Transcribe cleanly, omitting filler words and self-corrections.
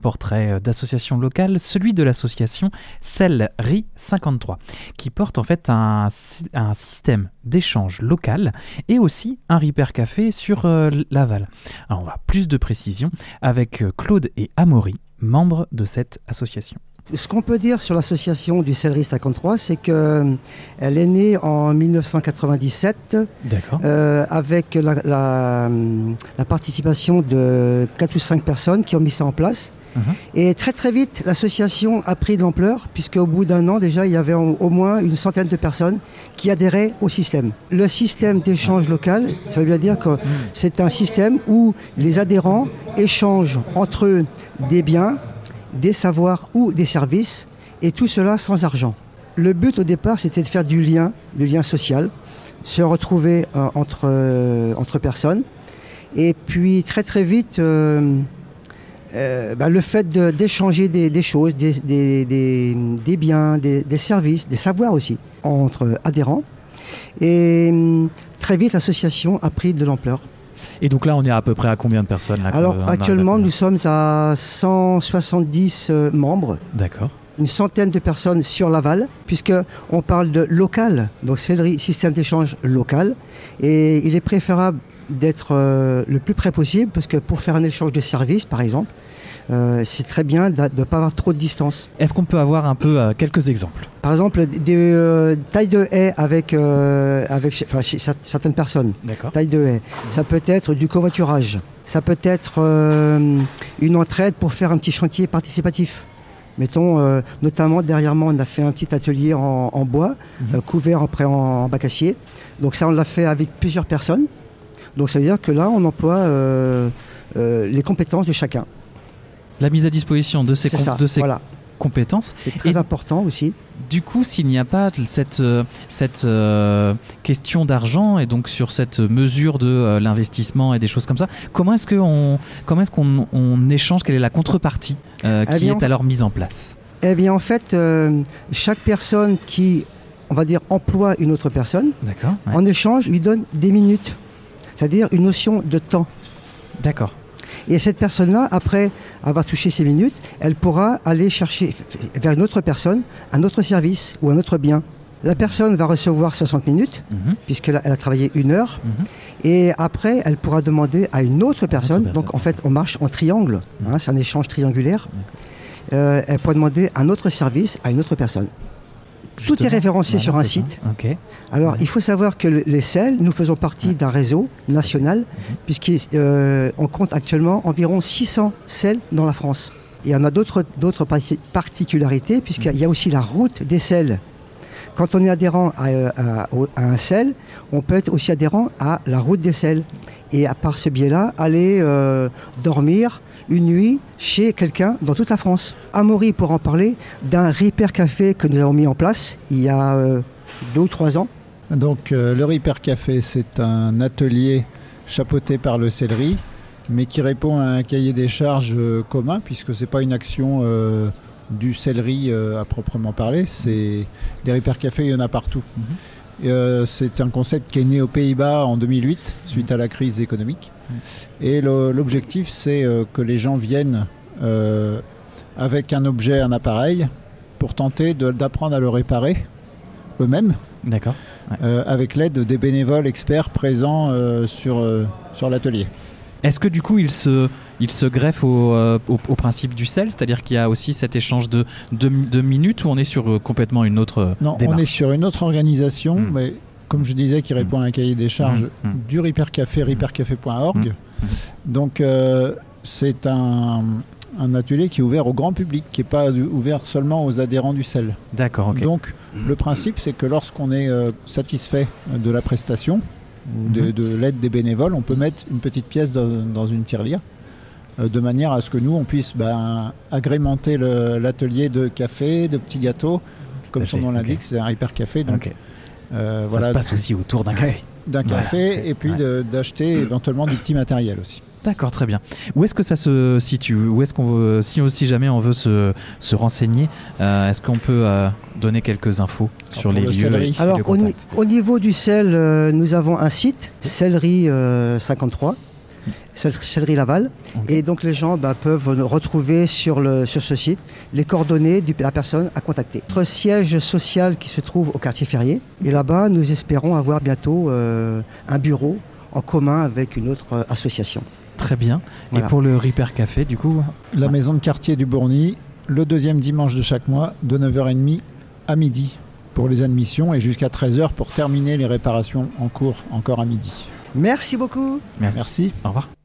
Portrait d'association locale, celui de l'association Sellerie 53, qui porte en fait un système d'échange local et aussi un Ripper Café sur Laval. Alors on va plus de précisions avec Claude et Amaury, membres de cette association. Ce qu'on peut dire sur l'association du Sellerie 53, c'est qu'elle est née en 1997 avec la participation de 4 ou 5 personnes qui ont mis ça en place. Et très très vite, l'association a pris de l'ampleur, puisqu'au bout d'un an déjà, il y avait au moins une centaine de personnes qui adhéraient au système. Le système d'échange local, ça veut bien dire que c'est un système où les adhérents échangent entre eux des biens, des savoirs ou des services, et tout cela sans argent. Le but au départ, c'était de faire du lien social, se retrouver entre personnes, et puis très très vite, le fait d'échanger des choses, des biens, des services, des savoirs aussi, entre adhérents, et très vite l'association a pris de l'ampleur. Et donc là, on est à peu près à combien de personnes là, Alors actuellement, nous sommes à 170 membres. D'accord. Une centaine de personnes sur Laval, puisqu'on parle de local, donc c'est le système d'échange local. Et il est préférable d'être le plus près possible, parce que pour faire un échange de services, par exemple, c'est très bien de ne pas avoir trop de distance. Est-ce qu'on peut avoir un peu quelques exemples ? Par exemple, des tailles de haies avec certaines personnes. D'accord. Taille de haies. Ça peut être du covoiturage. Ça peut être une entraide pour faire un petit chantier participatif. Mettons, notamment derrière moi, on a fait un petit atelier en bois, couvert après en bac acier. Donc ça, on l'a fait avec plusieurs personnes. Donc ça veut dire que là, on emploie les compétences de chacun. La mise à disposition de ces compétences. C'est très important aussi. Du coup, s'il n'y a pas cette question d'argent et donc sur cette mesure de l'investissement et des choses comme ça, comment est-ce qu'on échange ? Quelle est la contrepartie qui est alors mise en place ? Eh bien, en fait, chaque personne qui, on va dire, emploie une autre personne, en échange, lui donne des minutes. C'est-à-dire une notion de temps. D'accord. Et cette personne-là, après avoir touché ces minutes, elle pourra aller chercher vers une autre personne un autre service ou un autre bien. La personne va recevoir 60 minutes, puisqu'elle a travaillé 1 heure. Et après, elle pourra demander à une autre personne. Donc en fait, on marche en triangle. C'est un échange triangulaire. Elle pourra demander un autre service à une autre personne. Tout est référencé sur un site. Alors, il faut savoir que les SEL, nous faisons partie d'un réseau national, puisqu'on compte actuellement environ 600 SEL dans la France. Et on a d'autres particularités, puisqu'il y a aussi la route des SEL. Quand on est adhérent à un SEL, on peut être aussi adhérent à la route des SEL. Et à par ce biais-là, aller dormir une nuit chez quelqu'un dans toute la France. Amaury pourra en parler d'un Ripper Café que nous avons mis en place il y a 2 ou 3 ans. Donc le Ripper Café, c'est un atelier chapeauté par le Sellerie, mais qui répond à un cahier des charges commun, puisque ce n'est pas une action du Sellerie à proprement parler. Des Ripper Café, il y en a partout. C'est un concept qui est né aux Pays-Bas en 2008, suite à la crise économique. Et l'objectif, c'est que les gens viennent avec un objet, un appareil, pour tenter d'apprendre à le réparer eux-mêmes. D'accord. Avec l'aide des bénévoles experts présents sur l'atelier. Est-ce que du coup il se greffe au principe du SEL, c'est-à-dire qu'il y a aussi cet échange de minutes, ou on est sur complètement une autre démarche ? On est sur une autre organisation, mais comme je disais, qui répond à un cahier des charges du Ripper Café, rippercafé.org. Donc c'est un atelier qui est ouvert au grand public, qui n'est pas ouvert seulement aux adhérents du SEL. D'accord, ok. Donc le principe, c'est que lorsqu'on est satisfait de la prestation, ou de l'aide des bénévoles, on peut mettre une petite pièce dans une tirelire, de manière à ce que nous, on puisse agrémenter l'atelier de café, de petits gâteaux. Comme son nom l'indique, c'est un Ripper Café. Donc, ça se passe aussi autour d'un café. D'un café, et puis d'acheter éventuellement du petit matériel aussi. D'accord, très bien. Où est-ce que ça se situe ? Où est-ce qu'on veut, si jamais on veut se renseigner, est-ce qu'on peut donner quelques infos sur les lieux ? Alors, au niveau du SEL, nous avons un site, Sellerie 53. Sellerie Laval. Okay. Et donc les gens peuvent retrouver sur ce site les coordonnées de la personne à contacter. Notre siège social qui se trouve au quartier Ferrier. Et là-bas, nous espérons avoir bientôt un bureau en commun avec une autre association. Très bien. Voilà. Et pour le Ripper Café, du coup La maison de quartier du Bourgny, le deuxième dimanche de chaque mois, de 9h30 à midi pour les admissions et jusqu'à 13h pour terminer les réparations en cours encore à midi. Merci beaucoup. Merci. Au revoir.